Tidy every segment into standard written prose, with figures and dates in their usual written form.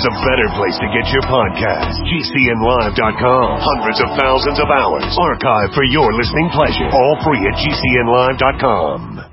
there's a better place to get your podcast. GCNlive.com. Hundreds of thousands of hours archived for your listening pleasure. All free at GCNlive.com.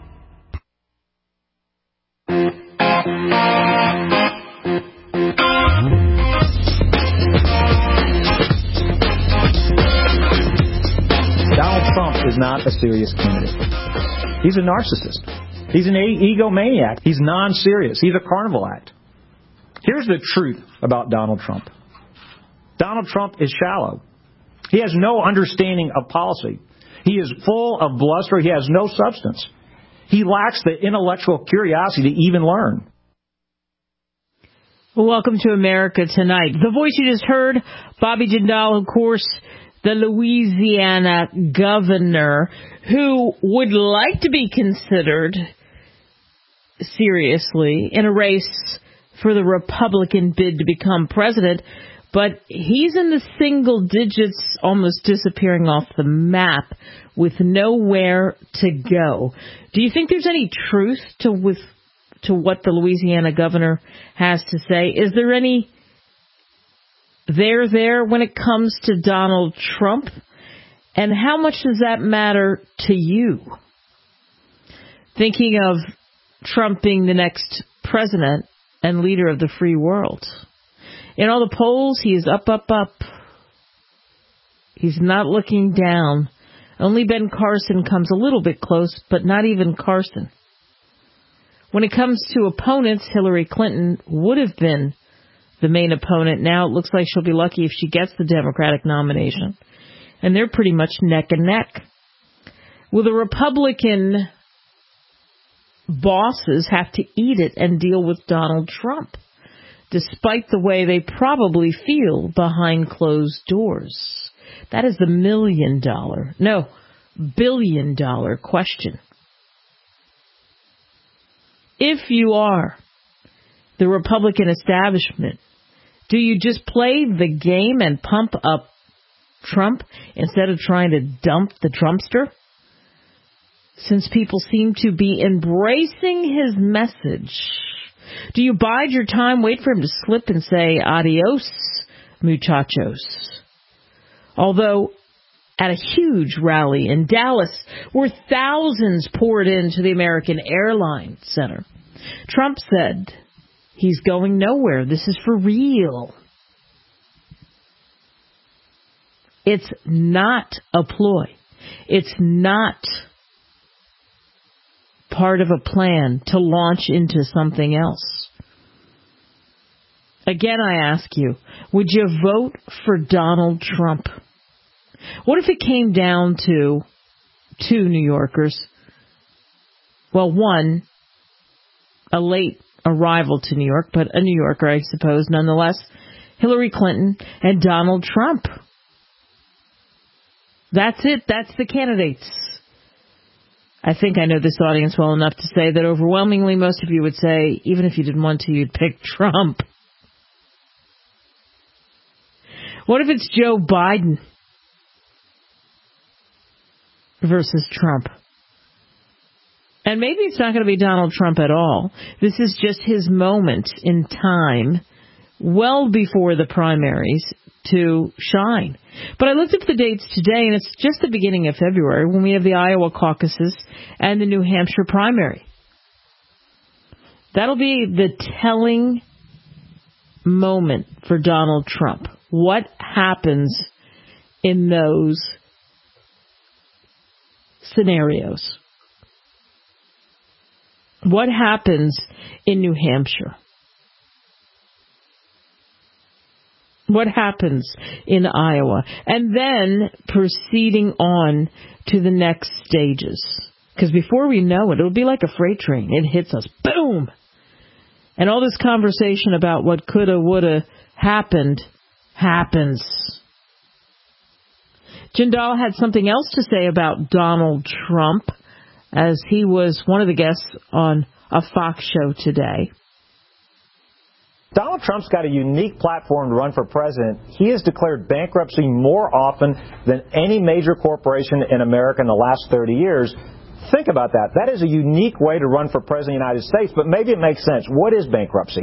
Donald Trump is not a serious candidate. He's a narcissist. He's an egomaniac. He's non-serious. He's a carnival act. Here's the truth about Donald Trump. Donald Trump is shallow. He has no understanding of policy. He is full of bluster. He has no substance. He lacks the intellectual curiosity to even learn. Well, welcome to America Tonight. The voice you just heard, Bobby Jindal, of course, the Louisiana governor, who would like to be considered seriously in a race for the Republican bid to become president, but he's in the single digits, almost disappearing off the map with nowhere to go. Do you think there's any truth to what the Louisiana governor has to say? Is there any there when it comes to Donald Trump? And how much does that matter to you? Thinking of Trump being the next president and leader of the free world. In all the polls, he is up. He's not looking down. Only Ben Carson comes a little bit close, but not even Carson. When it comes to opponents, Hillary Clinton would have been the main opponent. Now it looks like she'll be lucky if she gets the Democratic nomination. And they're pretty much neck and neck. Will the Republican bosses have to eat it and deal with Donald Trump, despite the way they probably feel behind closed doors? That is the billion-dollar question. If you are the Republican establishment, do you just play the game and pump up Trump instead of trying to dump the Trumpster? Since people seem to be embracing his message, do you bide your time, wait for him to slip and say, adios, muchachos? Although, at a huge rally in Dallas, where thousands poured into the American Airlines Center, Trump said he's going nowhere. This is for real. It's not a ploy. It's not part of a plan to launch into something else. Again, I ask you, would you vote for Donald Trump? What if it came down to two New Yorkers? Well, one, a late arrival to New York, but a New Yorker, I suppose, nonetheless. Hillary Clinton and Donald Trump. That's it. That's the candidates. I think I know this audience well enough to say that overwhelmingly most of you would say, even if you didn't want to, you'd pick Trump. What if it's Joe Biden versus Trump? And maybe it's not going to be Donald Trump at all. This is just his moment in time, well before the primaries, to shine. But I looked up the dates today, and it's just the beginning of February when we have the Iowa caucuses and the New Hampshire primary. That'll be the telling moment for Donald Trump. What happens in those scenarios? What happens in New Hampshire? What happens in Iowa? And then proceeding on to the next stages. Because before we know it, it'll be like a freight train. It hits us. Boom! And all this conversation about what coulda, woulda happened happens. Jindal had something else to say about Donald Trump as he was one of the guests on a Fox show today. Donald Trump's got a unique platform to run for president. He has declared bankruptcy more often than any major corporation in America in the last 30 years. Think about that. That is a unique way to run for president of the United States, but maybe it makes sense. What is bankruptcy?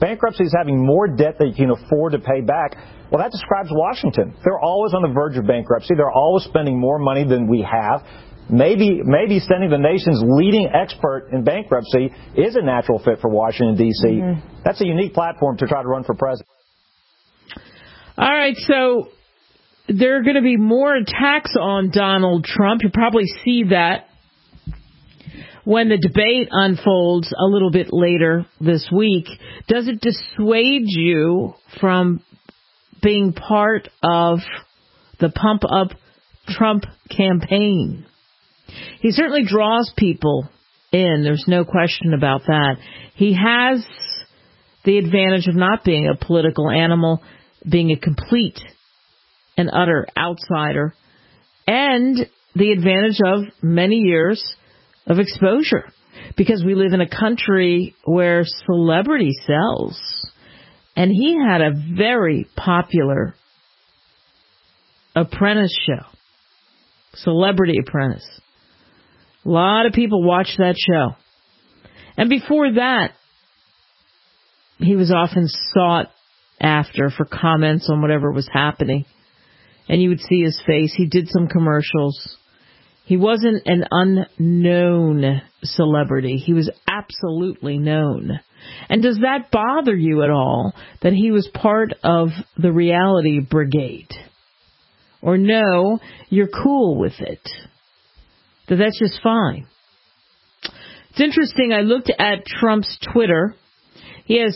Bankruptcy is having more debt than you can afford to pay back. Well, that describes Washington. They're always on the verge of bankruptcy. They're always spending more money than we have. Maybe sending the nation's leading expert in bankruptcy is a natural fit for Washington, D.C. Mm-hmm. That's a unique platform to try to run for president. All right, so there are going to be more attacks on Donald Trump. You'll probably see that when the debate unfolds a little bit later this week. Does it dissuade you from being part of the Pump Up Trump campaign? He certainly draws people in. There's no question about that. He has the advantage of not being a political animal, being a complete and utter outsider, and the advantage of many years of exposure, because we live in a country where celebrity sells. And he had a very popular apprentice show, Celebrity Apprentice. A lot of people watched that show. And before that, he was often sought after for comments on whatever was happening. And you would see his face. He did some commercials. He wasn't an unknown celebrity. He was absolutely known. And does that bother you at all, that he was part of the reality brigade? Or no, you're cool with it? That that's just fine. It's interesting. I looked at Trump's Twitter. He has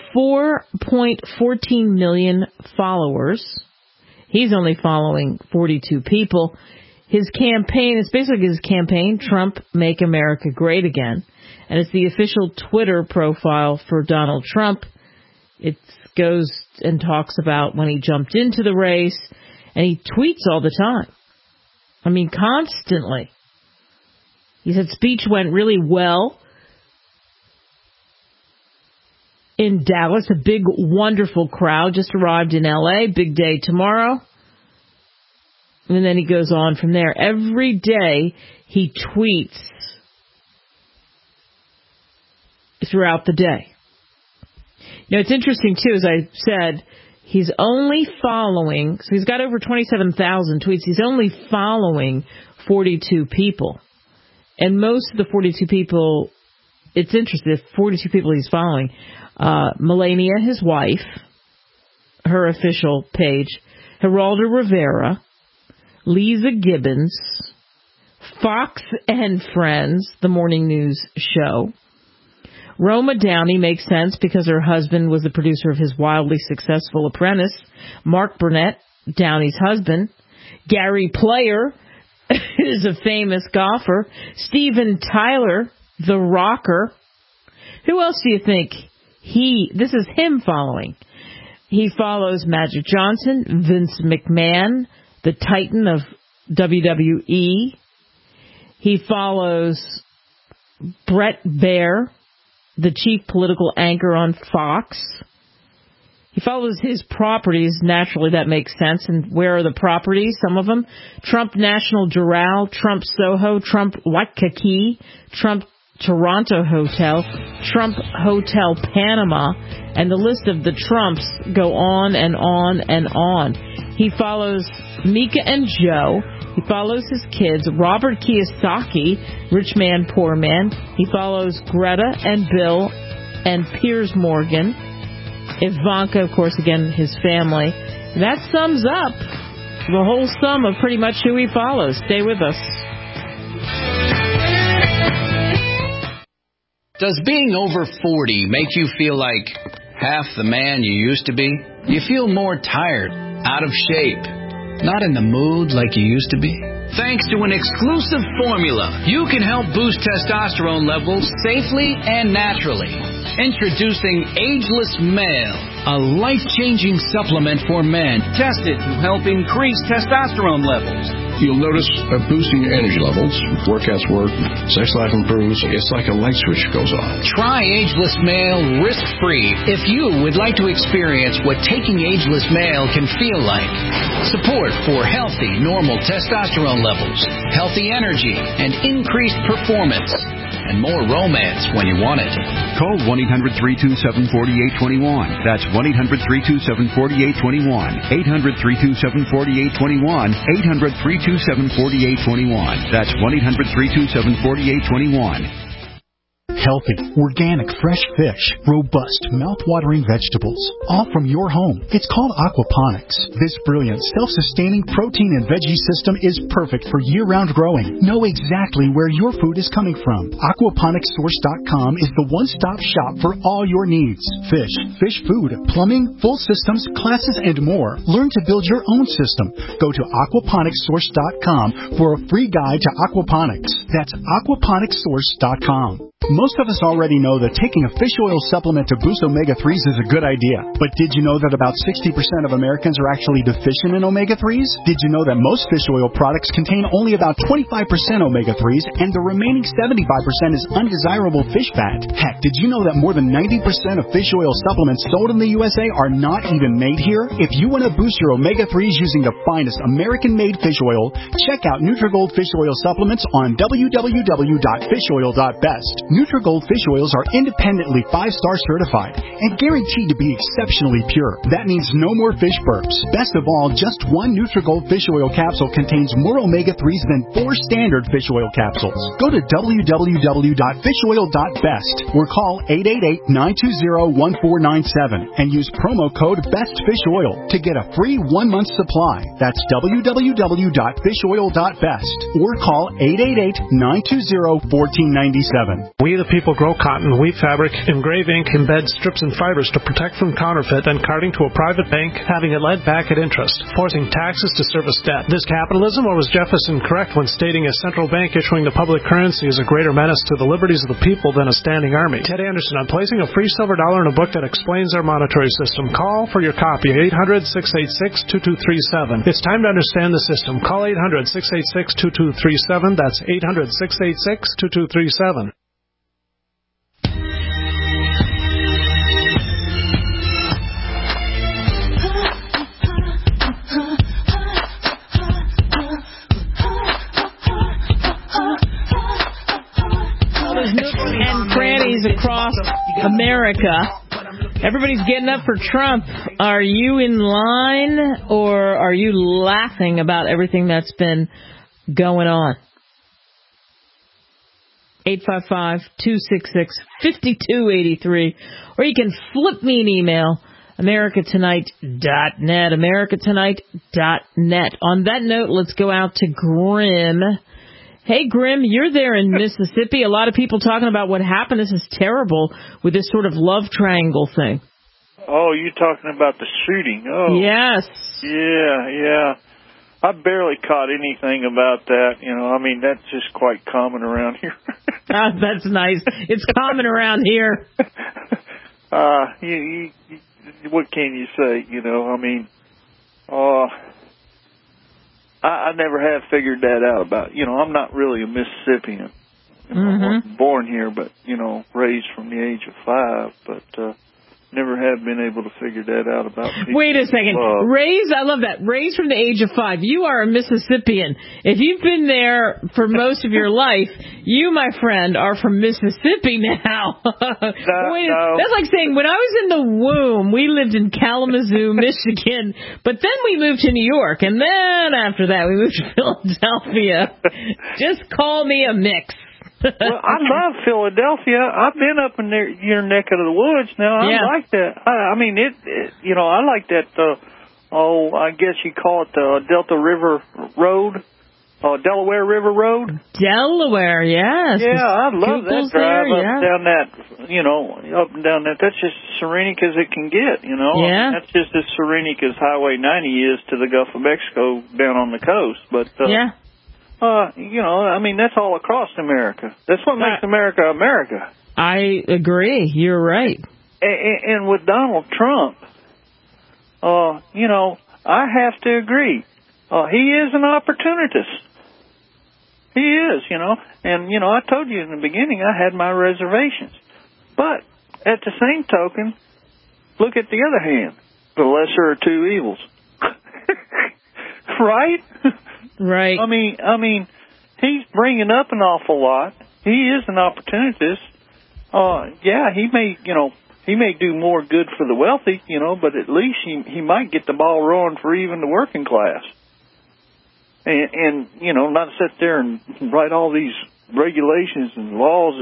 4.14 million followers. He's only following 42 people. His campaign, it's basically his campaign, Trump Make America Great Again. And it's the official Twitter profile for Donald Trump. It goes and talks about when he jumped into the race. And he tweets all the time. I mean, constantly. He said speech went really well in Dallas. A big, wonderful crowd just arrived in L.A. Big day tomorrow. And then he goes on from there. Every day he tweets throughout the day. You know, it's interesting, too, as I said, he's only following, so he's got over 27,000 tweets. He's only following 42 people. And most of the 42 people, it's interesting, the 42 people he's following, Melania, his wife, her official page, Geraldo Rivera, Lisa Gibbons, Fox and Friends, the morning news show. Roma Downey makes sense because her husband was the producer of his wildly successful Apprentice. Mark Burnett, Downey's husband. Gary Player is a famous golfer. Steven Tyler, the rocker. Who else do you think this is him following? He follows Magic Johnson, Vince McMahon, the Titan of WWE. He follows Brett Baer, the chief political anchor on Fox. He follows his properties. Naturally, that makes sense. And where are the properties? Some of them. Trump National Doral, Trump Soho, Trump Waikiki, Trump Toronto Hotel, Trump Hotel Panama, and the list of the Trumps go on and on and on. He follows Mika and Joe. He follows his kids, Robert Kiyosaki, Rich Man, Poor Man. He follows Greta and Bill and Piers Morgan. Ivanka, of course, again, his family. That sums up the whole sum of pretty much who he follows. Stay with us. Does being over 40 make you feel like half the man you used to be? You feel more tired, out of shape, not in the mood like you used to be? Thanks to an exclusive formula, you can help boost testosterone levels safely and naturally. Introducing Ageless Male, a life-changing supplement for men tested to help increase testosterone levels. You'll notice a boost in your energy levels. Workouts work, sex life improves. It's like a light switch goes on. Try Ageless Male risk-free if you would like to experience what taking Ageless Male can feel like. Support for healthy, normal testosterone levels, healthy energy, and increased performance. and more romance when you want it. Call 1-800-327-4821. That's 1-800-327-4821. 800-327-4821. 800-327-4821. That's 1-800-327-4821. Healthy, organic, fresh fish, robust, mouth-watering vegetables, all from your home. It's called aquaponics. This brilliant, self-sustaining protein and veggie system is perfect for year-round growing. Know exactly where your food is coming from. Aquaponicssource.com is the one-stop shop for all your needs. Fish, fish food, plumbing, full systems, classes, and more. Learn to build your own system. Go to aquaponicssource.com for a free guide to aquaponics. That's aquaponicssource.com. Most of us already know that taking a fish oil supplement to boost omega-3s is a good idea. But did you know that about 60% of Americans are actually deficient in omega-3s? Did you know that most fish oil products contain only about 25% omega-3s and the remaining 75% is undesirable fish fat? Heck, did you know that more than 90% of fish oil supplements sold in the USA are not even made here? If you want to boost your omega-3s using the finest American-made fish oil, check out Nutrigold Fish Oil Supplements on www.fishoil.best. Nutrigold fish oils are independently 5-star certified and guaranteed to be exceptionally pure. That means no more fish burps. Best of all, just one Nutrigold fish oil capsule contains more omega-3s than 4 standard fish oil capsules. Go to www.fishoil.best or call 888-920-1497 and use promo code BESTFISHOIL to get a free 1-month supply. That's www.fishoil.best or call 888-920-1497. We the people grow cotton, weave fabric, engrave ink, embed strips and fibers to protect from counterfeit and carting to a private bank, having it lent back at interest, forcing taxes to service debt. This capitalism, or was Jefferson correct when stating a central bank issuing the public currency is a greater menace to the liberties of the people than a standing army? Ted Anderson, I'm placing a free silver dollar in a book that explains our monetary system. Call for your copy, 800-686-2237. It's time to understand the system. Call 800-686-2237. That's 800-686-2237. And crannies across America. Everybody's getting up for Trump. Are you in line or are you laughing about everything that's been going on? 855-266-5283. Or you can flip me an email, americatonight.net, americatonight.net. On that note, let's go out to Grim. Hey, Grim, you're there in Mississippi. A lot of people talking about what happened. This is terrible with this sort of love triangle thing. Oh, you're talking about the shooting. Oh, yes. Yeah. I barely caught anything about that. You know, I mean, that's just quite common around here. That's nice. It's common around here. What can you say? You know, I mean, I never have figured that out about, you know, I'm not really a Mississippian. You know, I wasn't born here, but, you know, raised from the age of 5, but never have been able to figure that out about people. Wait a second. Raised, I love that. Raised from the age of 5. You are a Mississippian. If you've been there for most of your life, you, my friend, are from Mississippi now. That's like saying when I was in the womb, we lived in Kalamazoo, Michigan, but then we moved to New York, and then after that we moved to Philadelphia. Just call me a mix. Well, I love Philadelphia. I've been up in your neck of the woods now. I like that. I mean, you know, I like that, I guess you call it the Delta River Road, Delaware River Road. Delaware, yes. Yeah, I love that drive up down that, you know, up and down that. That's just as serenic as it can get, you know. Yeah. That's just as serenic as Highway 90 is to the Gulf of Mexico down on the coast. But, you know, I mean, that's all across America. That's what makes America America. I agree. You're right. And with Donald Trump, you know, I have to agree. He is an opportunist. He is, you know. And, you know, I told you in the beginning I had my reservations. But at the same token, look at the other hand. The lesser of two evils. Right? Right. I mean, he's bringing up an awful lot, he is an opportunist. Yeah, he may do more good for the wealthy, but at least he might get the ball rolling for even the working class. And not sit there and write all these regulations and laws.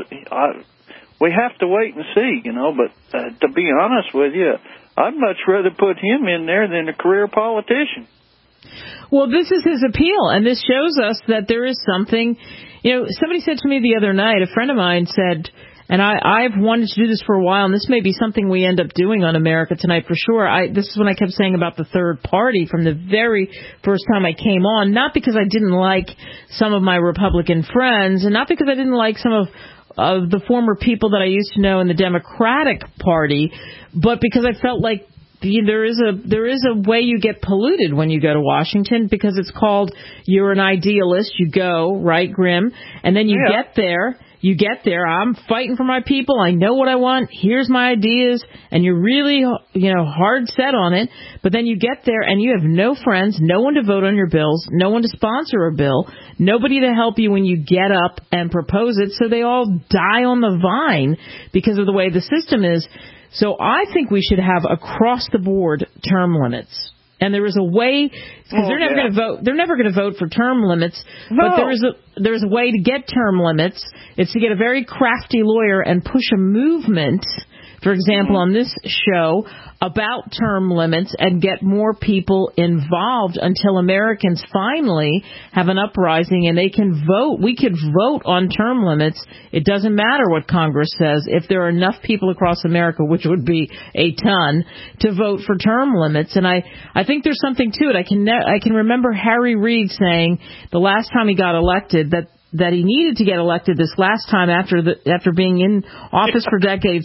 We have to wait and see, but to be honest with you, I'd much rather put him in there than a career politician. Well, this is his appeal, and this shows us that there is something. Somebody said to me the other night, a friend of mine said, and I've wanted to do this for a while, and this may be something we end up doing on America Tonight for sure. This is when I kept saying about the third party from the very first time I came on, not because I didn't like some of my Republican friends, and not because I didn't like some of the former people that I used to know in the Democratic Party, but because I felt like there is a way you get polluted when you go to Washington, because it's called you're an idealist. You go, right, Grim, and then you get there. I'm fighting for my people. I know what I want. Here's my ideas. And you're really, hard set on it. But then you get there and you have no friends, no one to vote on your bills, no one to sponsor a bill, nobody to help you when you get up and propose it. So they all die on the vine because of the way the system is. So I think we should have across the board term limits. And there is a way, because they're never going to vote. They're never going to vote for term limits. No. But there's a way to get term limits. It's to get a very crafty lawyer and push a movement, for example, on this show, about term limits and get more people involved until Americans finally have an uprising and they can vote. We could vote on term limits. It doesn't matter what Congress says. If there are enough people across America, which would be a ton, to vote for term limits. And I think there's something to it. I can remember Harry Reid saying the last time he got elected that he needed to get elected this last time after being in office for decades,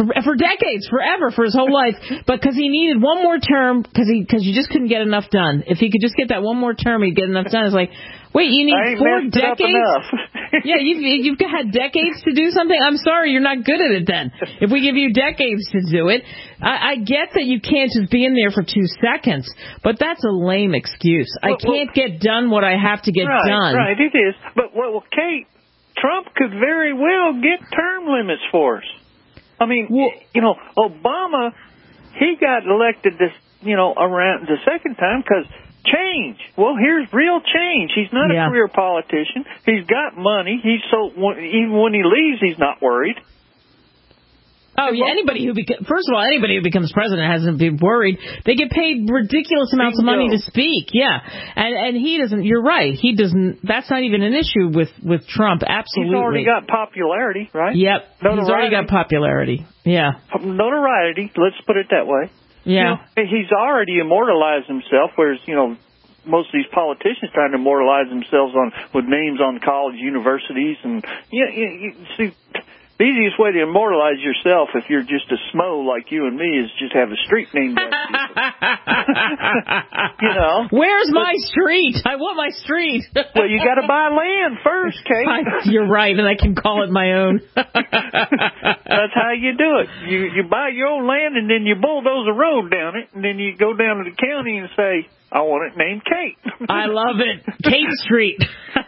forever, for his whole life, but because he needed one more term, because you just couldn't get enough done. If he could just get that one more term, he'd get enough done. It's like, wait, you need 4 decades? Yeah, you've had decades to do something? I'm sorry, you're not good at it then. If we give you decades to do it, I get that you can't just be in there for 2 seconds, but that's a lame excuse. I can't get done what I have to get done. Right, it is. But, Kate, Trump could very well get term limits for us. I mean, Obama, he got elected around the second time because change. Well, here's real change. He's not a career politician. He's got money. Even when he leaves, he's not worried. Oh, yeah, anybody who becomes president hasn't been worried. They get paid ridiculous amounts of money to speak. Yeah. And he doesn't, you're right. He doesn't, that's not even an issue with Trump. Absolutely. He's already got popularity, right? Yep. He's already got popularity. Yeah. Notoriety, let's put it that way. Yeah. He's already immortalized himself, whereas, most of these politicians trying to immortalize themselves with names on college universities. And, you see, the easiest way to immortalize yourself if you're just a smo like you and me is just have a street named after you. Where's my street? I want my street. Well, you got to buy land first, Kate. You're right, and I can call it my own. That's how you do it. You buy your own land, and then you bulldoze a road down it, and then you go down to the county and say, I want it named Kate. I love it. Kate Street.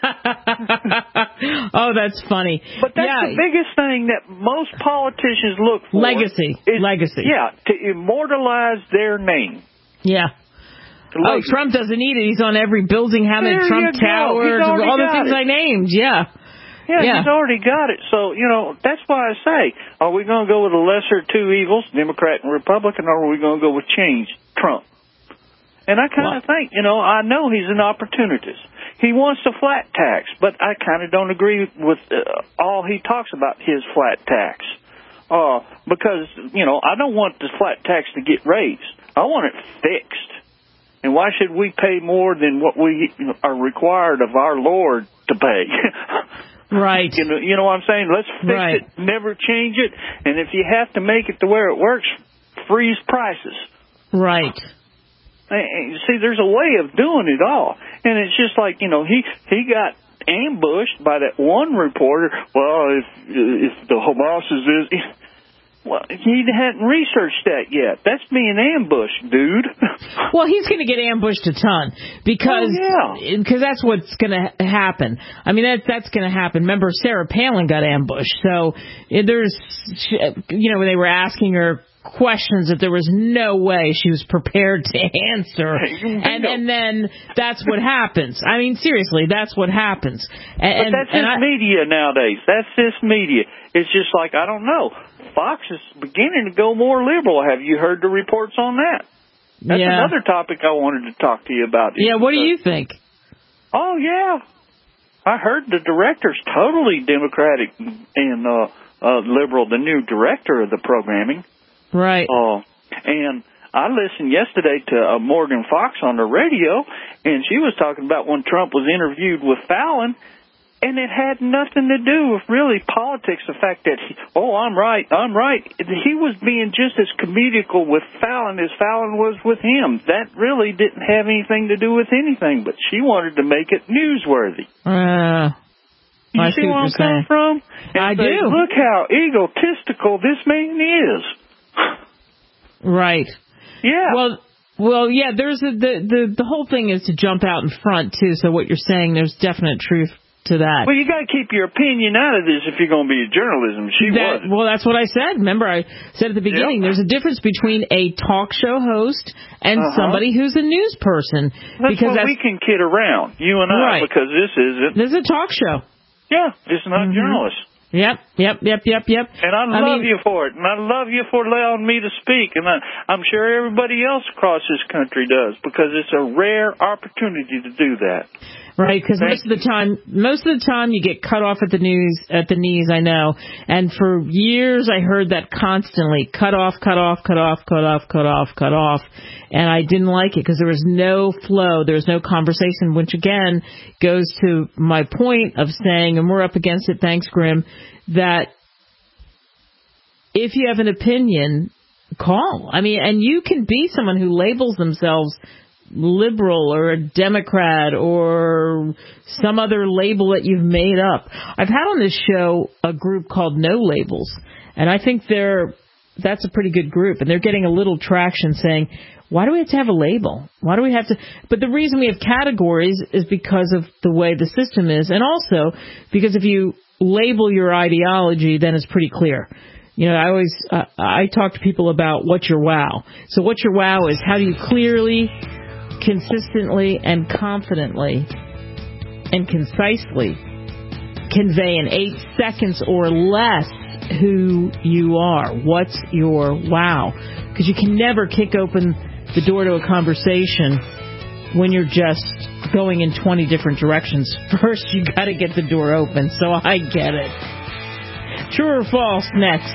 Oh, that's funny. But that's the biggest thing that most politicians look for. Legacy. Yeah, to immortalize their name. Yeah. Oh, Trump doesn't need it. He's on every building having Trump Towers, all the things I named. Yeah. Yeah, he's already got it. So, that's why I say, are we going to go with the lesser two evils, Democrat and Republican, or are we going to go with change, Trump? And I kind of think, I know he's an opportunist. He wants a flat tax, but I kind of don't agree with all he talks about his flat tax. Because, I don't want the flat tax to get raised. I want it fixed. And why should we pay more than what we are required of our Lord to pay? Right. You know what I'm saying? Let's fix it, never change it. And if you have to make it to where it works, freeze prices. Right. See, there's a way of doing it all. And it's just like, he got ambushed by that one reporter. Well, if the Hamas is... Well, he hadn't researched that yet. That's being ambushed, dude. Well, he's going to get ambushed a ton because that's what's going to happen. I mean, that's going to happen. Remember, Sarah Palin got ambushed. So there's, when they were asking her questions that there was no way she was prepared to answer. And then that's what happens. I mean, seriously, that's what happens. But that's this media nowadays. That's this media. It's just like, I don't know. Fox is beginning to go more liberal. Have you heard the reports on that? That's another topic I wanted to talk to you about. Yeah, what do you think? Oh, yeah. I heard the director's totally Democratic and liberal, the new director of the programming. Right. And I listened yesterday to Morgan Fox on the radio, and she was talking about when Trump was interviewed with Fallon, and it had nothing to do with really politics, the fact that, I'm right. He was being just as comedical with Fallon as Fallon was with him. That really didn't have anything to do with anything, but she wanted to make it newsworthy. You see where I'm coming from? And I do. Look how egotistical this man is. Right. Yeah. Well, yeah. There's the whole thing is to jump out in front too. So what you're saying, there's definite truth to that. Well, you got to keep your opinion out of this if you're going to be in journalism. Well, that's what I said. Remember, I said at the beginning, there's a difference between a talk show host and somebody who's a news person. That's we can kid around, you and I, because this is a talk show. Yeah, it's not journalists. Yep. And I love you for it, and I love you for allowing me to speak, and I'm sure everybody else across this country does, because it's a rare opportunity to do that. Right, because most of the time you get cut off at the knees, I know. And for years I heard that constantly, cut off. And I didn't like it because there was no flow, there was no conversation, which again goes to my point of saying, and we're up against it, thanks Grim, that if you have an opinion, call. I mean, and you can be someone who labels themselves liberal or a Democrat or some other label that you've made up. I've had on this show a group called No Labels, and I think that's a pretty good group, and they're getting a little traction saying, why do we have to have a label? Why do we have to? But the reason we have categories is because of the way the system is, and also because if you label your ideology, then it's pretty clear. I talk to people about what's your wow. So what's your wow is how do you clearly, consistently, and confidently and concisely convey in 8 seconds or less who you are. What's your wow? Because you can never kick open the door to a conversation when you're just going in 20 different directions. First, you got to get the door open, so I get it. True or false, next.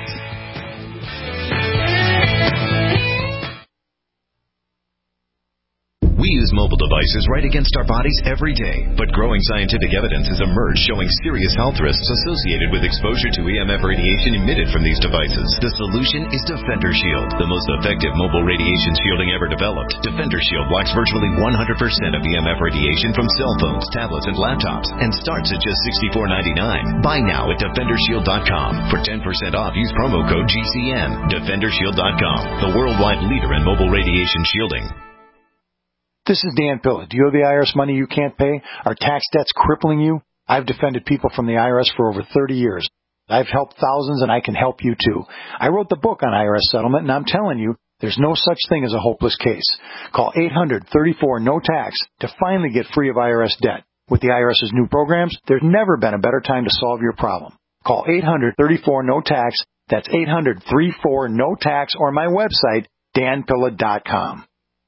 We use mobile devices right against our bodies every day, but growing scientific evidence has emerged showing serious health risks associated with exposure to EMF radiation emitted from these devices. The solution is Defender Shield, the most effective mobile radiation shielding ever developed. Defender Shield blocks virtually 100% of EMF radiation from cell phones, tablets, and laptops, and starts at just $64.99. Buy now at DefenderShield.com. For 10% off, use promo code GCN. DefenderShield.com, the worldwide leader in mobile radiation shielding. This is Dan Pilla. Do you owe the IRS money you can't pay? Are tax debts crippling you? I've defended people from the IRS for over 30 years. I've helped thousands, and I can help you too. I wrote the book on IRS settlement, and I'm telling you, there's no such thing as a hopeless case. Call 800-34-NO-TAX to finally get free of IRS debt. With the IRS's new programs, there's never been a better time to solve your problem. Call 800-34-NO-TAX. That's 800-34-NO-TAX, or my website, danpilla.com.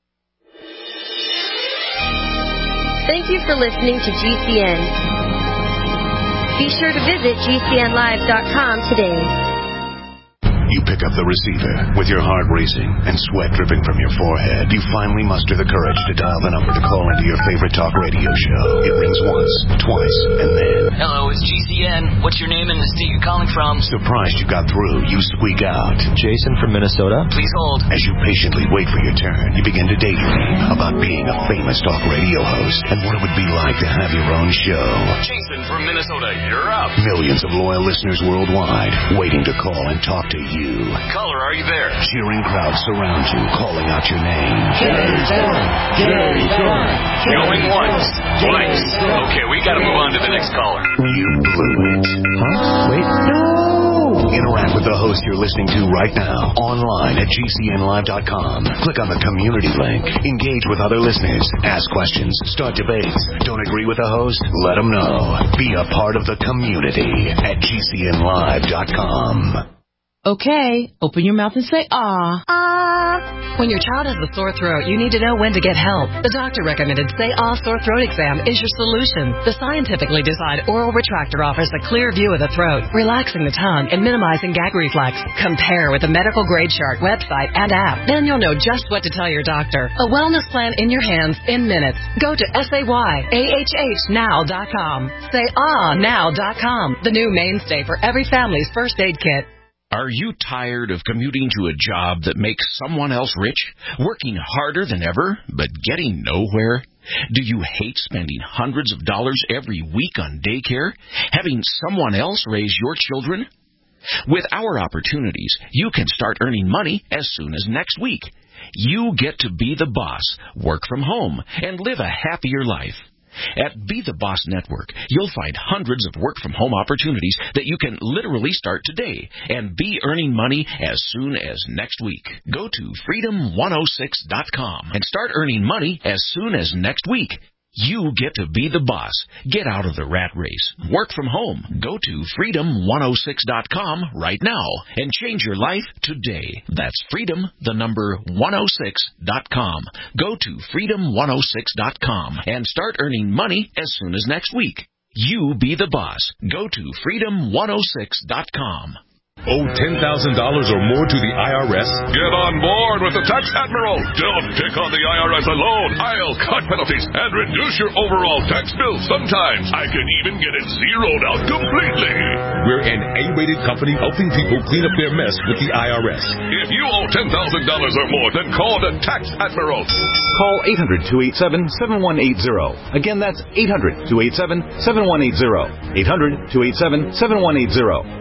Thank you for listening to GCN. Be sure to visit GCNlive.com today. You pick up the receiver with your heart racing and sweat dripping from your forehead. You finally muster the courage to dial the number to call into your favorite talk radio show. It rings once, twice, and then... Hello, it's GCN. What's your name and the state you're calling from? Surprised you got through, you squeak out. Jason from Minnesota. Please hold. As you patiently wait for your turn, you begin to daydream about being a famous talk radio host and what it would be like to have your own show. Jason from Minnesota, you're up. Millions of loyal listeners worldwide waiting to call and talk to you. Caller, are you there? Cheering crowds surround you, calling out your name. Gary Thorne. Gary Thorne. Going once. Twice. Okay, we gotta move on to the next caller. You blew it. Huh? Wait. No! Interact with the host you're listening to right now online at GCNlive.com. Click on the community link. Engage with other listeners. Ask questions. Start debates. Don't agree with the host? Let them know. Be a part of the community at GCNlive.com. Okay, open your mouth and say, ah. When your child has a sore throat, you need to know when to get help. The doctor recommended Say Ah Sore Throat Exam is your solution. The scientifically designed oral retractor offers a clear view of the throat, relaxing the tongue and minimizing gag reflex. Compare with the Medical Grade Chart website and app. Then you'll know just what to tell your doctor. A wellness plan in your hands in minutes. Go to SayAHHnow.com. SayAhNow.com, the new mainstay for every family's first aid kit. Are you tired of commuting to a job that makes someone else rich? Working harder than ever, but getting nowhere? Do you hate spending hundreds of dollars every week on daycare? Having someone else raise your children? With our opportunities, you can start earning money as soon as next week. You get to be the boss, work from home, and live a happier life. At Be the Boss Network, you'll find hundreds of work-from-home opportunities that you can literally start today and be earning money as soon as next week. Go to freedom106.com and start earning money as soon as next week. You get to be the boss. Get out of the rat race. Work from home. Go to freedom106.com right now and change your life today. That's freedom106.com. Go to freedom106.com and start earning money as soon as next week. You be the boss. Go to freedom106.com. Owe $10,000 or more to the IRS? Get on board with the Tax Admiral. Don't take on the IRS alone. I'll cut penalties and reduce your overall tax bill. Sometimes I can even get it zeroed out completely. We're an A-rated company helping people clean up their mess with the IRS. If you owe $10,000 or more, then call the Tax Admiral. Call 800-287-7180. Again, that's 800-287-7180. 800-287-7180.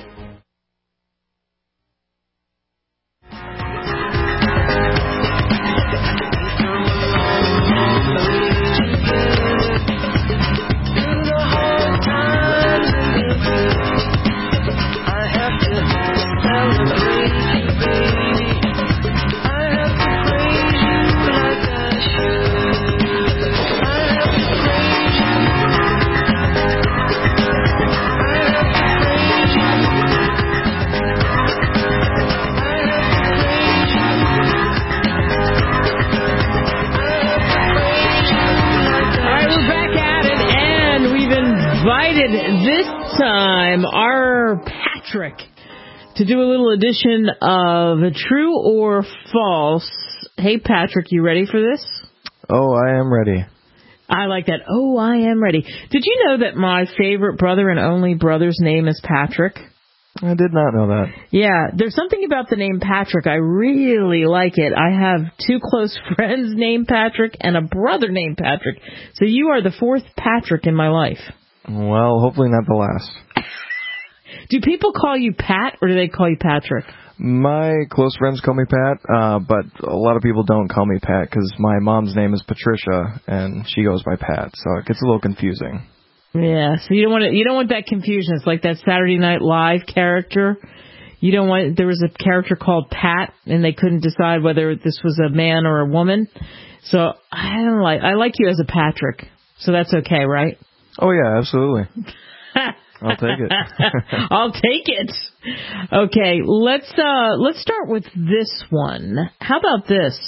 This time, our Patrick to do a little edition of True or False. Hey, Patrick, you ready for this? Oh, I am ready. I like that. Oh, I am ready. Did you know that my favorite brother and only brother's name is Patrick? I did not know that. Yeah, there's something about the name Patrick. I really like it. I have two close friends named Patrick and a brother named Patrick. So you are the fourth Patrick in my life. Well, hopefully not the last. Do people call you Pat or do they call you Patrick? My close friends call me Pat, but a lot of people don't call me Pat because my mom's name is Patricia and she goes by Pat, so it gets a little confusing. Yeah, so you don't want that confusion. It's like that Saturday Night Live character. There was a character called Pat and they couldn't decide whether this was a man or a woman. So I like you as a Patrick. So that's okay, right? Oh yeah, absolutely. I'll take it. I'll take it. Okay, let's start with this one. How about this?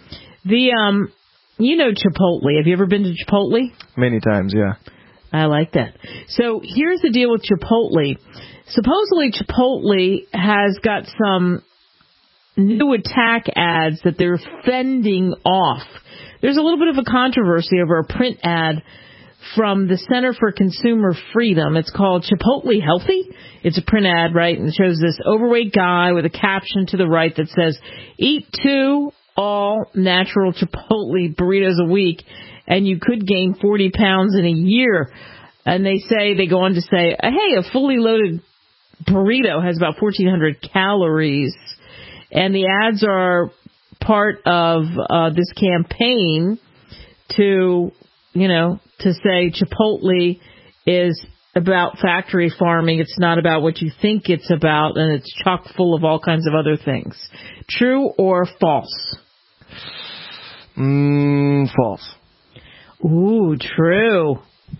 Chipotle. Have you ever been to Chipotle? Many times, yeah. I like that. So here's the deal with Chipotle. Supposedly Chipotle has got some new attack ads that they're fending off. There's a little bit of a controversy over a print ad from the Center for Consumer Freedom. It's called Chipotle Healthy. It's a print ad, right? And it shows this overweight guy with a caption to the right that says, "Eat 2 all-natural Chipotle burritos a week, and you could gain 40 pounds in a year." And they go on to say, hey, a fully loaded burrito has about 1,400 calories. And the ads are part of this campaign to say Chipotle is about factory farming. It's not about what you think it's about, and it's chock full of all kinds of other things. True or false? False. Ooh, true.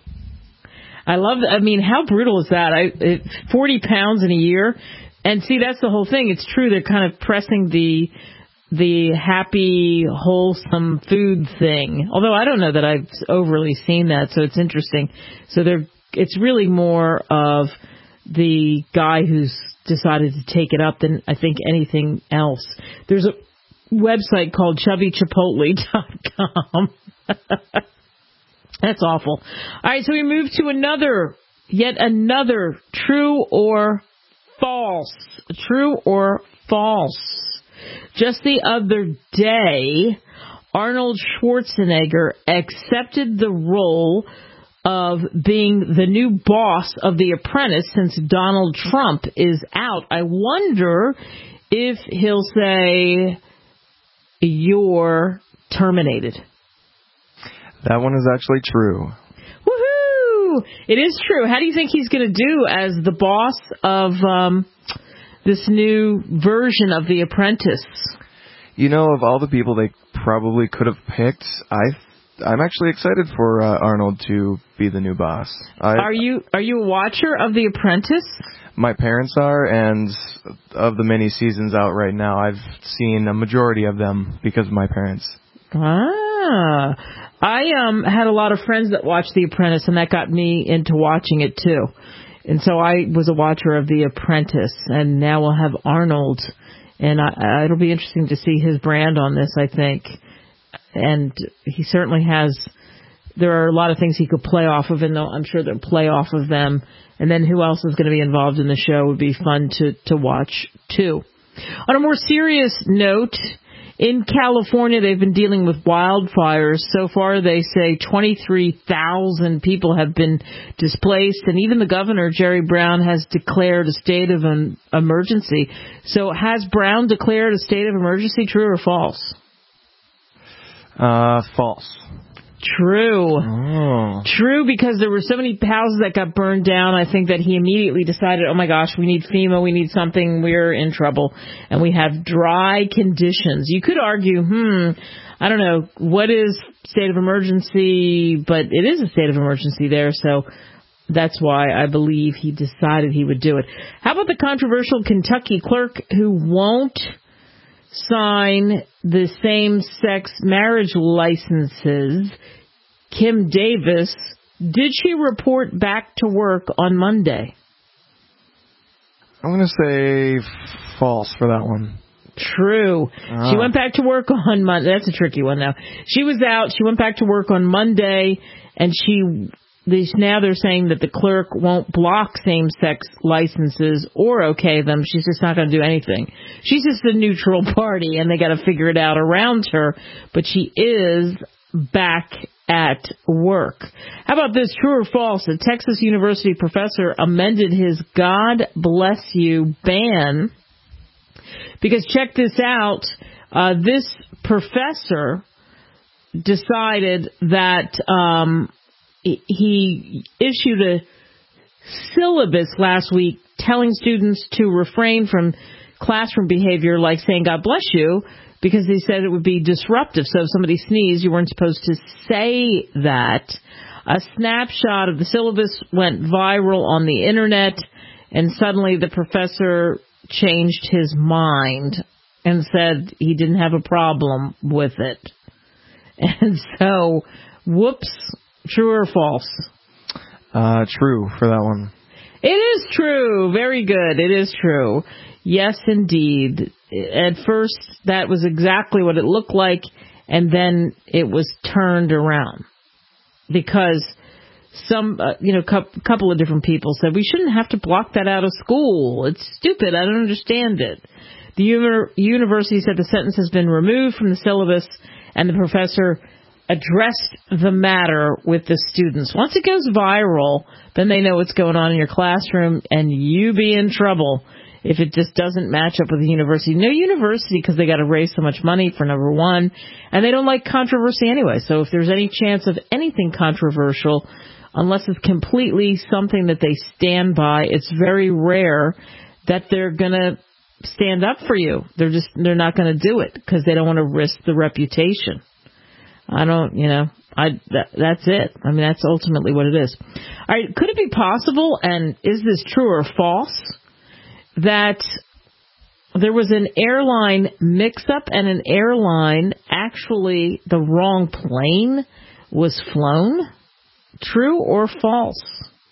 How brutal is that? 40 pounds in a year. And see, that's the whole thing. It's true. They're kind of pressing the happy, wholesome food thing. Although I don't know that I've overly seen that, so it's interesting. So it's really more of the guy who's decided to take it up than I think anything else. There's a website called chubbychipotle.com. That's awful. All right, so we move to yet another true or false. True or false. Just the other day, Arnold Schwarzenegger accepted the role of being the new boss of The Apprentice since Donald Trump is out. I wonder if he'll say, "You're terminated." That one is actually true. Woohoo! It is true. How do you think he's going to do as the boss of this new version of The Apprentice? Of all the people they probably could have picked, I'm actually excited for Arnold to be the new boss. Are you a watcher of The Apprentice? My parents are, and of the many seasons out right now, I've seen a majority of them because of my parents. I had a lot of friends that watched The Apprentice, and that got me into watching it too. And so I was a watcher of The Apprentice, and now we'll have Arnold, and it'll be interesting to see his brand on this, I think. And he certainly has. There are a lot of things he could play off of, and I'm sure they'll play off of them. And then who else is going to be involved in the show would be fun to watch too. On a more serious note, in California, they've been dealing with wildfires. So far, they say 23,000 people have been displaced, and even the governor, Jerry Brown, has declared a state of an emergency. So has Brown declared a state of emergency, true or false? False. True. Oh. True, because there were so many houses that got burned down, I think that he immediately decided, oh my gosh, we need FEMA, we need something, we're in trouble. And we have dry conditions. You could argue, I don't know, what is state of emergency, but it is a state of emergency there, so that's why I believe he decided he would do it. How about the controversial Kentucky clerk who won't sign the same-sex marriage licenses, Kim Davis? Did she report back to work on Monday? I'm going to say false for that one. True. She went back to work on Monday. That's a tricky one, though. She was out. She went back to work on Monday, and now they're saying that the clerk won't block same-sex licenses or okay them. She's just not going to do anything. She's just a neutral party, and they got to figure it out around her. But she is back at work. How about this, true or false? A Texas University professor amended his God Bless You ban because, check this out, this professor decided that he issued a syllabus last week telling students to refrain from classroom behavior like saying God bless you, because he said it would be disruptive. So if somebody sneezed, you weren't supposed to say that. A snapshot of the syllabus went viral on the internet, and suddenly the professor changed his mind and said he didn't have a problem with it. And so, whoops. True or false? True for that one. It is true. Very good. It is true. Yes, indeed. At first, that was exactly what it looked like, and then it was turned around because some, couple of different people said we shouldn't have to block that out of school. It's stupid. I don't understand it. The university said the sentence has been removed from the syllabus, and the professor addressed the matter with the students. Once it goes viral, then they know what's going on in your classroom, and you be in trouble if it just doesn't match up with the university. No university, because they got to raise so much money for number one, and they don't like controversy anyway. So if there's any chance of anything controversial, unless it's completely something that they stand by, it's very rare that they're going to stand up for you. They're not going to do it because they don't want to risk the reputation. That's it. I mean, that's ultimately what it is. All right, could it be possible, and is this true or false, that there was an airline mix-up and an airline, actually the wrong plane was flown? True or false?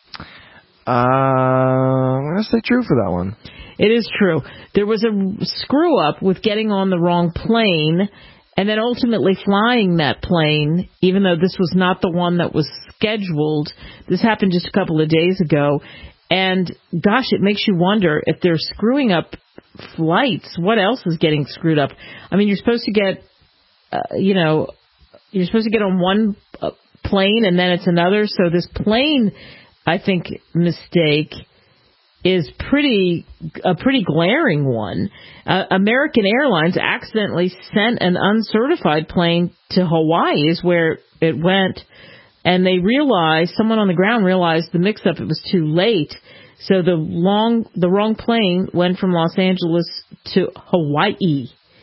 I'm going to say true for that one. It is true. There was a screw-up with getting on the wrong plane and then ultimately flying that plane, even though this was not the one that was scheduled. This happened just a couple of days ago. And, gosh, it makes you wonder if they're screwing up flights, what else is getting screwed up? I mean, you're supposed to get, you're supposed to get on one plane and then it's another. So this plane, I think, mistake is a pretty glaring one. American Airlines accidentally sent an uncertified plane to Hawaii is where it went. And they realized, someone on the ground realized the mix-up, it was too late. So the wrong plane went from Los Angeles to Hawaii.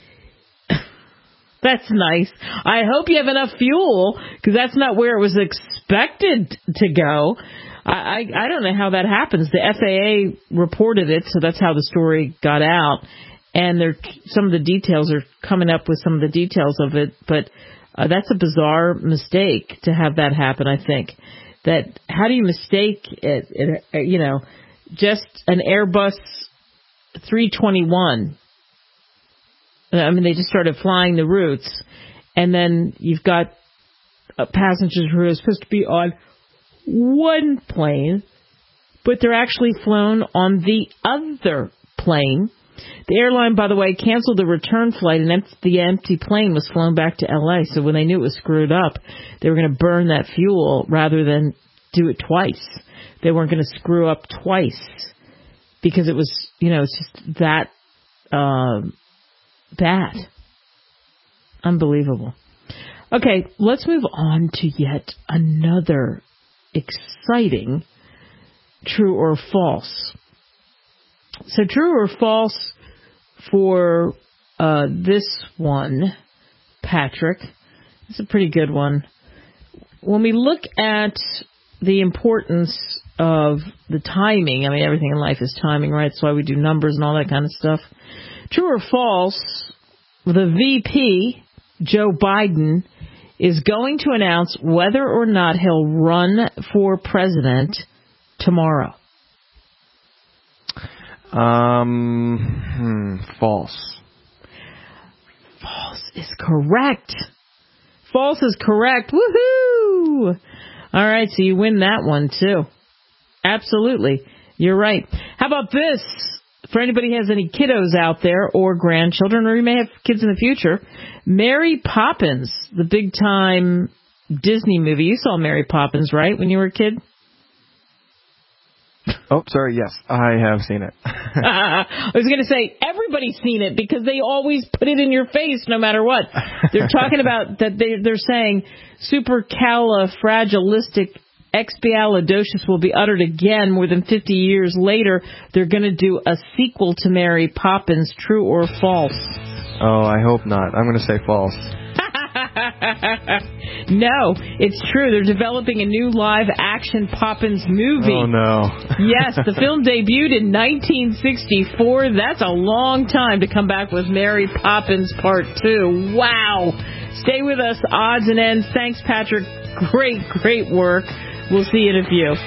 That's nice. I hope you have enough fuel, because that's not where it was expected to go. I don't know how that happens. The FAA reported it, so that's how the story got out. And some of the details are coming up with some of the details of it, but that's a bizarre mistake to have that happen, I think. That how do you mistake it, just an Airbus 321. I mean, they just started flying the routes, and then you've got passengers who are supposed to be on one plane, but they're actually flown on the other plane. The airline, by the way, canceled the return flight, and the empty plane was flown back to L.A. So when they knew it was screwed up, they were going to burn that fuel rather than do it twice. They weren't going to screw up twice because it was, it's just that bad. Unbelievable. Okay, let's move on to yet another exciting true or false. So true or false for this one, Patrick. It's a pretty good one. When we look at the importance of the timing, I mean, everything in life is timing, right? That's why we do numbers and all that kind of stuff. True or false, the VP, Joe Biden, is going to announce whether or not he'll run for president tomorrow. False. False is correct. False is correct. Woohoo! All right, so you win that one, too. Absolutely. You're right. How about this? For anybody who has any kiddos out there or grandchildren, or you may have kids in the future, Mary Poppins, the big-time Disney movie. You saw Mary Poppins, right, when you were a kid? Oh, sorry, yes, I have seen it. I was going to say, everybody's seen it because they always put it in your face no matter what. They're talking about that they're saying supercalifragilisticexpialidocious will be uttered again more than 50 years later. They're going to do a sequel to Mary Poppins, true or false? Oh, I hope not. I'm going to say false. No, it's true. They're developing a new live-action Poppins movie. Oh, no. Yes, the film debuted in 1964. That's a long time to come back with Mary Poppins Part 2. Wow. Stay with us, odds and ends. Thanks, Patrick. Great work. We'll see you in a few.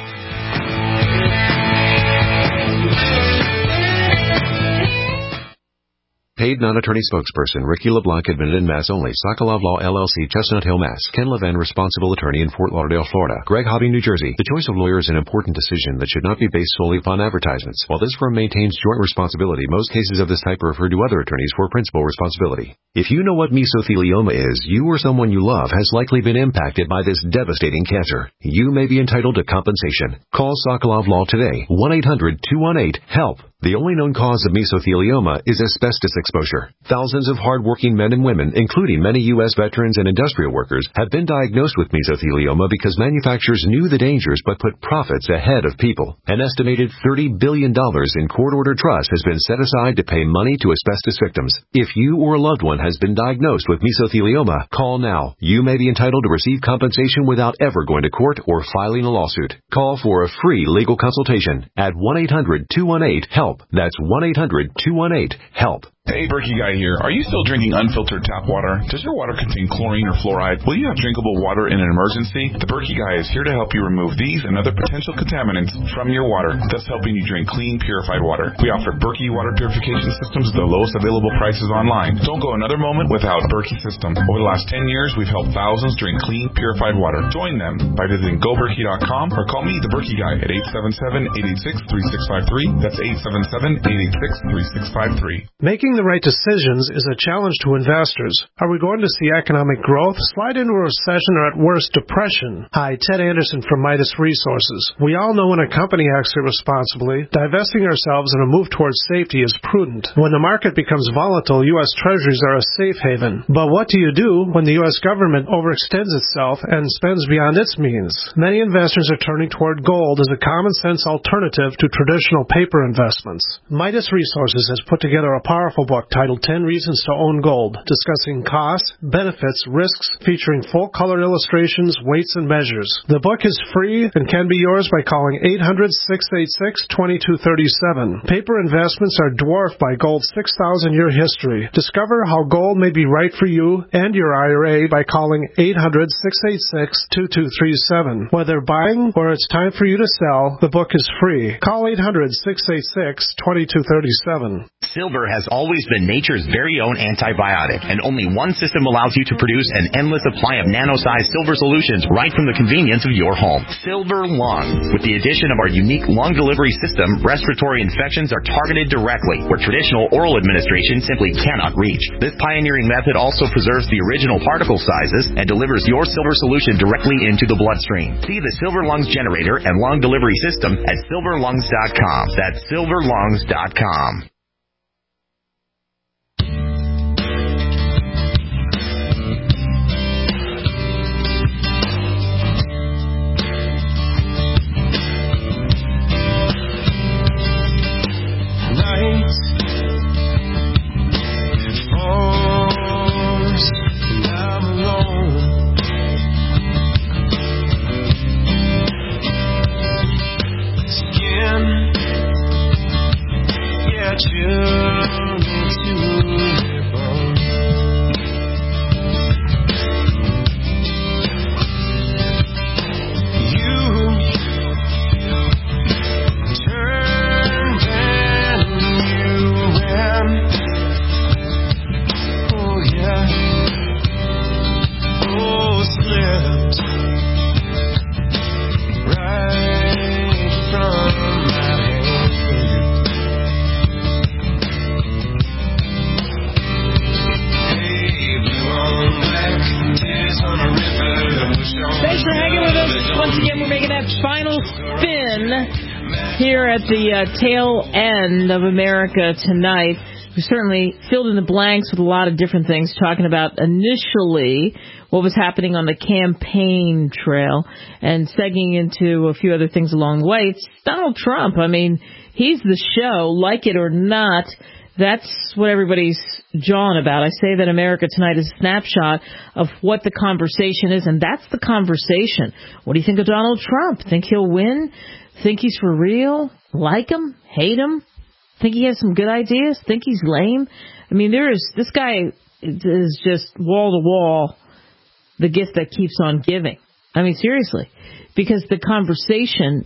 Paid non-attorney spokesperson Ricky LeBlanc, admitted in Mass only. Sokolov Law, LLC, Chestnut Hill, Mass. Ken Levin, responsible attorney in Fort Lauderdale, Florida. Greg Hobby, New Jersey. The choice of lawyer is an important decision that should not be based solely upon advertisements. While this firm maintains joint responsibility, most cases of this type are referred to other attorneys for principal responsibility. If you know what mesothelioma is, you or someone you love has likely been impacted by this devastating cancer. You may be entitled to compensation. Call Sokolov Law today. 1-800-218-HELP. The only known cause of mesothelioma is asbestos exposure. Thousands of hardworking men and women, including many U.S. veterans and industrial workers, have been diagnosed with mesothelioma because manufacturers knew the dangers but put profits ahead of people. An estimated $30 billion in court-ordered trust has been set aside to pay money to asbestos victims. If you or a loved one has been diagnosed with mesothelioma, call now. You may be entitled to receive compensation without ever going to court or filing a lawsuit. Call for a free legal consultation at 1-800-218-HELP. That's 1-800-218-HELP. Hey, Berkey Guy here. Are you still drinking unfiltered tap water? Does your water contain chlorine or fluoride? Will you have drinkable water in an emergency? The Berkey Guy is here to help you remove these and other potential contaminants from your water, thus helping you drink clean, purified water. We offer Berkey water purification systems at the lowest available prices online. Don't go another moment without Berkey system. Over the last 10 years, we've helped thousands drink clean, purified water. Join them by visiting GoBerkey.com or call me, the Berkey Guy, at 877-886-3653. That's 877-886-3653. Making the right decisions is a challenge to investors. Are we going to see economic growth, slide into a recession, or at worst, depression? Hi, Ted Anderson from Midas Resources. We all know when a company acts irresponsibly, divesting ourselves in a move towards safety is prudent. When the market becomes volatile, U.S. Treasuries are a safe haven. But what do you do when the U.S. government overextends itself and spends beyond its means? Many investors are turning toward gold as a common-sense alternative to traditional paper investments. Midas Resources has put together a powerful book titled 10 Reasons to Own Gold, discussing costs, benefits, risks, featuring full-color illustrations, weights, and measures. The book is free and can be yours by calling 800-686-2237. Paper investments are dwarfed by gold's 6,000-year history. Discover how gold may be right for you and your IRA by calling 800-686-2237. Whether buying or it's time for you to sell, the book is free. Call 800-686-2237. Silver has always been nature's very own antibiotic, and only one system allows you to produce an endless supply of nano-sized silver solutions right from the convenience of your home. Silver Lung. With the addition of our unique lung delivery system, respiratory infections are targeted directly, where traditional oral administration simply cannot reach. This pioneering method also preserves the original particle sizes and delivers your silver solution directly into the bloodstream. See the Silver Lungs generator and lung delivery system at silverlungs.com. That's silverlungs.com. The tail end of America tonight. We certainly filled in the blanks with a lot of different things, talking about initially what was happening on the campaign trail and segging into a few other things along the way. It's Donald Trump. I mean, he's the show, like it or not. That's what everybody's jawing about. I say that America Tonight is a snapshot of what the conversation is, and that's the conversation. What do you think of Donald Trump? Think he'll win? Think he's for real? Like him? Hate him? Think he has some good ideas? Think he's lame? I mean, this guy is just wall to wall the gift that keeps on giving. I mean, seriously. Because the conversation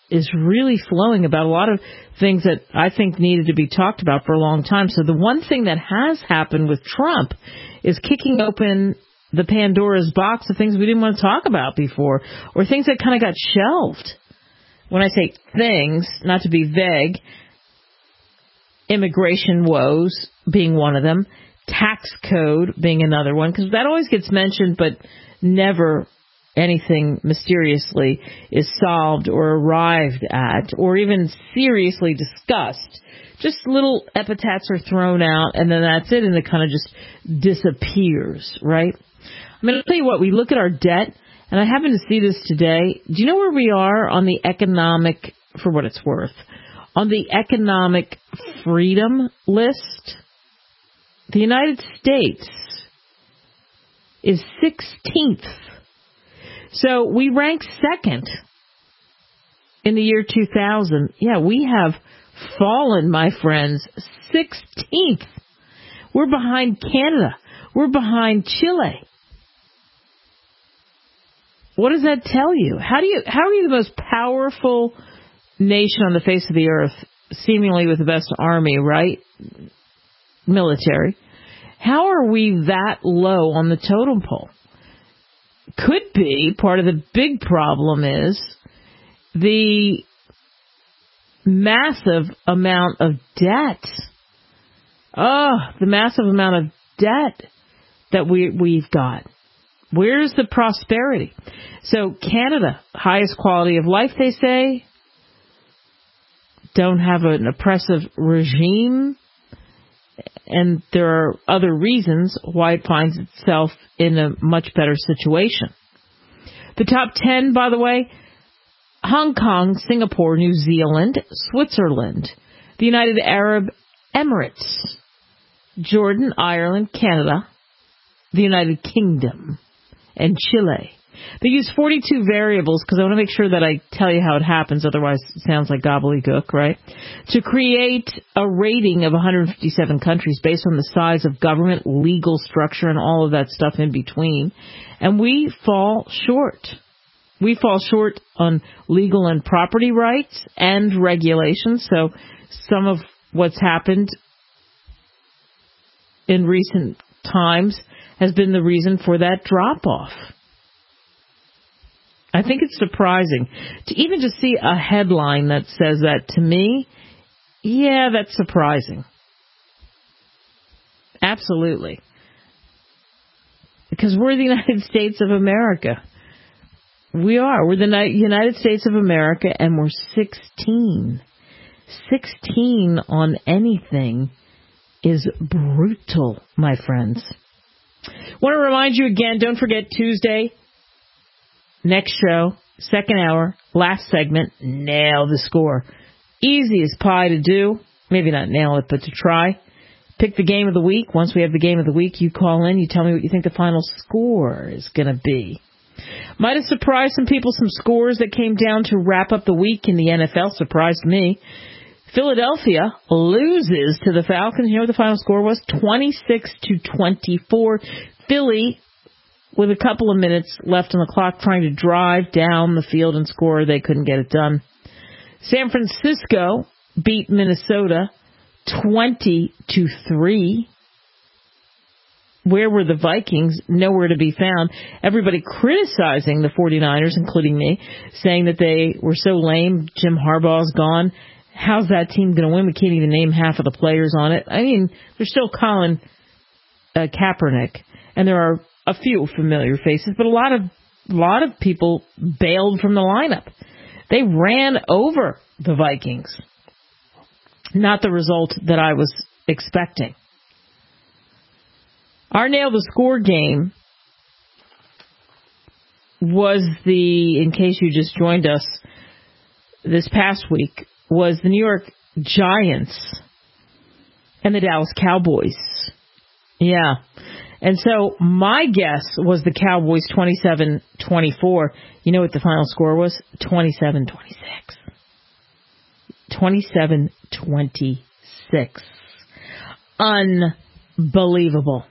is really flowing about a lot of things that I think needed to be talked about for a long time. So the one thing that has happened with Trump is kicking open the Pandora's box of things we didn't want to talk about before, or things that kind of got shelved. When I say things, not to be vague, immigration woes being one of them, tax code being another one, because that always gets mentioned, but never anything mysteriously is solved or arrived at or even seriously discussed. Just little epithets are thrown out, and then that's it, and it kind of just disappears, right? I mean, I'll tell you what, we look at our debt, and I happened to see this today. Do you know where we are on the economic, for what it's worth, on the economic freedom list? The United States is 16th. So we rank second in the year 2000. Yeah, we have fallen, my friends, 16th. We're behind Canada. We're behind Chile. What does that tell you? How are you the most powerful nation on the face of the earth, seemingly with the best army, right? Military. How are we that low on the totem pole? Could be part of the big problem is the massive amount of debt. The massive amount of debt that we've got. Where's the prosperity? So Canada, highest quality of life, they say. Don't have an oppressive regime. And there are other reasons why it finds itself in a much better situation. The top 10, by the way, Hong Kong, Singapore, New Zealand, Switzerland, the United Arab Emirates, Jordan, Ireland, Canada, the United Kingdom, and Chile. They use 42 variables because I want to make sure that I tell you how it happens, otherwise it sounds like gobbledygook, right? To create a rating of 157 countries based on the size of government, legal structure, and all of that stuff in between. And we fall short. We fall short on legal and property rights and regulations. So some of what's happened in recent times has been the reason for that drop-off. I think it's surprising to even just see a headline that says that. To me, yeah, that's surprising. Absolutely. Because we're the United States of America. We are. We're the United States of America, and we're 16. 16 on anything is brutal, my friends. Want to remind you again, don't forget Tuesday, next show, second hour, last segment, nail the score. Easy as pie to do. Maybe not nail it, but to try. Pick the game of the week. Once we have the game of the week, you call in, you tell me what you think the final score is going to be. Might have surprised some people, some scores that came down to wrap up the week in the NFL. Surprised me. Philadelphia loses to the Falcons. You know what the final score was? 26-24. Philly, with a couple of minutes left on the clock, trying to drive down the field and score. They couldn't get it done. San Francisco beat Minnesota 20-3. Where were the Vikings? Nowhere to be found. Everybody criticizing the 49ers, including me, saying that they were so lame. Jim Harbaugh's gone. How's that team going to win? We can't even name half of the players on it. I mean, there's still Colin Kaepernick, and there are a few familiar faces, but a lot of people bailed from the lineup. They ran over the Vikings. Not the result that I was expecting. Our Nail the Score game was in case you just joined us this past week, was the New York Giants and the Dallas Cowboys. Yeah. And so my guess was the Cowboys 27-24. You know what the final score was? 27-26. 27-26. Unbelievable.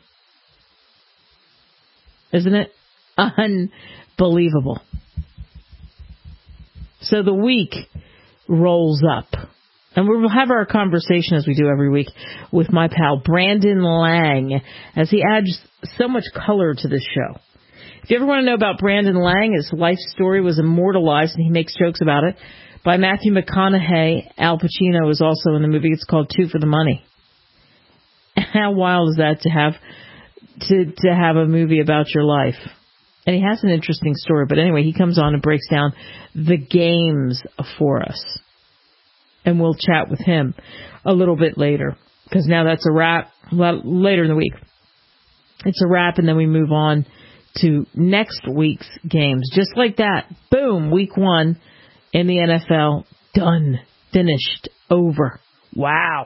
Isn't it? Unbelievable. So the week rolls up. And we'll have our conversation, as we do every week, with my pal Brandon Lang, as he adds so much color to this show. If you ever want to know about Brandon Lang, his life story was immortalized, and he makes jokes about it, by Matthew McConaughey. Al Pacino was also in the movie. It's called Two for the Money. How wild is that to have a movie about your life? And he has an interesting story. But anyway, he comes on and breaks down the games for us. And we'll chat with him a little bit later, because now that's a wrap. Well, later in the week. It's a wrap, and then we move on to next week's games. Just like that. Boom. Week 1 in the NFL. Done. Finished. Over. Wow.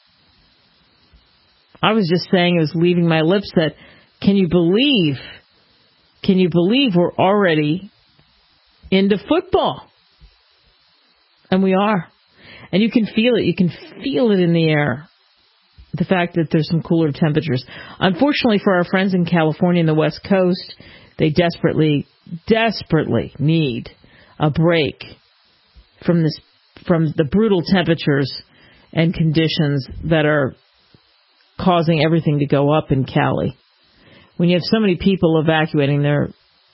I was just saying, it was leaving my lips that, can you believe we're already into football? And we are. And you can feel it. You can feel it in the air. The fact that there's some cooler temperatures. Unfortunately for our friends in California and the West Coast, they desperately need a break from the brutal temperatures and conditions that are causing everything to go up in Cali. When you have so many people evacuating their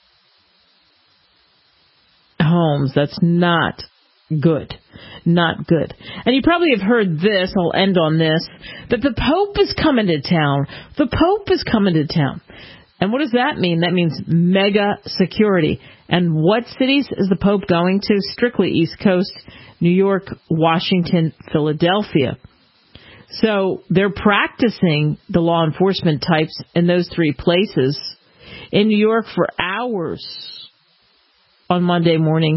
homes, that's not good. Not good. And you probably have heard this, I'll end on this, that the Pope is coming to town. The Pope is coming to town. And what does that mean? That means mega security. And what cities is the Pope going to? Strictly East Coast, New York, Washington, Philadelphia. So they're practicing the law enforcement types in those 3 places. In New York for hours on Monday morning,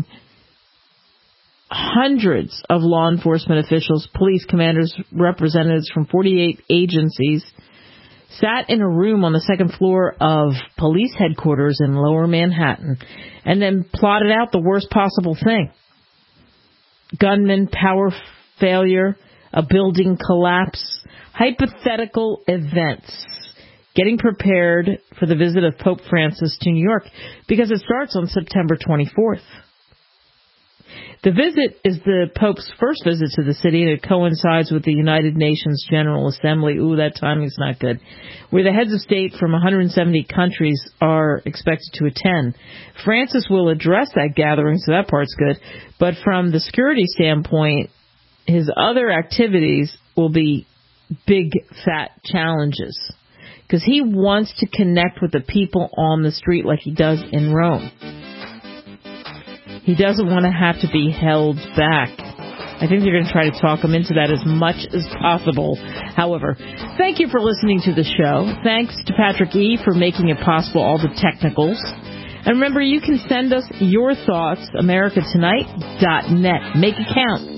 hundreds of law enforcement officials, police commanders, representatives from 48 agencies sat in a room on the 2nd floor of police headquarters in Lower Manhattan and then plotted out the worst possible thing. Gunman, power failure, a building collapse, hypothetical events, getting prepared for the visit of Pope Francis to New York, because it starts on September 24th. The visit is the Pope's first visit to the city, and it coincides with the United Nations General Assembly. Ooh, that timing's not good. Where the heads of state from 170 countries are expected to attend. Francis will address that gathering, so that part's good. But from the security standpoint, his other activities will be big, fat challenges. Because he wants to connect with the people on the street like he does in Rome. He doesn't want to have to be held back. I think they're going to try to talk him into that as much as possible. However, thank you for listening to the show. Thanks to Patrick E. for making it possible, all the technicals. And remember, you can send us your thoughts, americatonight.net. Make it count.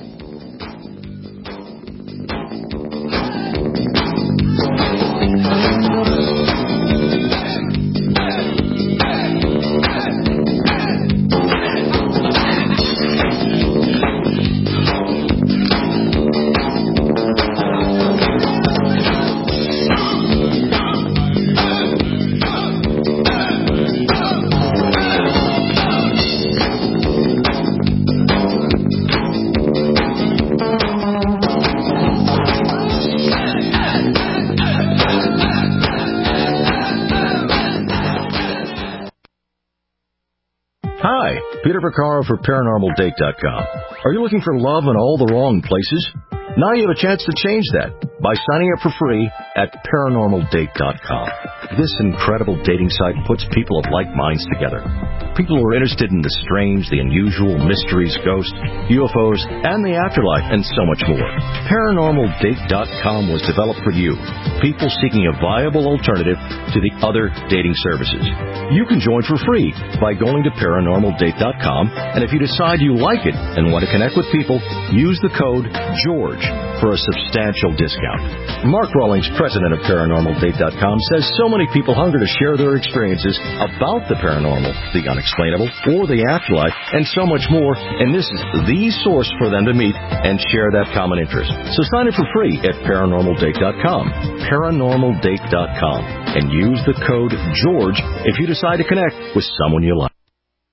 Peter Vaccaro for ParanormalDate.com. Are you looking for love in all the wrong places? Now you have a chance to change that by signing up for free at ParanormalDate.com. This incredible dating site puts people of like minds together. People who are interested in the strange, the unusual, mysteries, ghosts, UFOs, and the afterlife, and so much more. ParanormalDate.com was developed for you, people seeking a viable alternative to the other dating services. You can join for free by going to ParanormalDate.com, and if you decide you like it and want to connect with people, use the code GEORGE for a substantial discount. Mark Rawlings, president of ParanormalDate.com, says so many people hunger to share their experiences about the paranormal, the unexplainable, or the afterlife, and so much more, and this is the source for them to meet and share that common interest. So sign up for free at ParanormalDate.com, ParanormalDate.com, and use the code GEORGE if you decide to connect with someone you like.